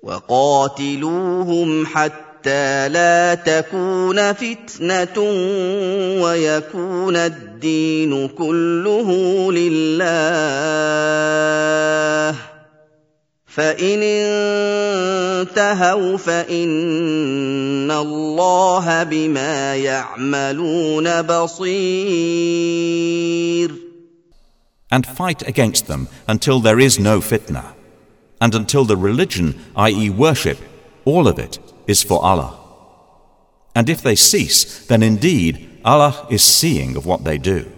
وقاتلوهم حتى لا تكون فتنة ويكون الدين كله لله فإن انتهوا فإن الله بما يعملون بصير. And fight against them until there is no fitna, and until the religion, i.e. worship, all of it, is for Allah. And if they cease, then indeed Allah is seeing of what they do.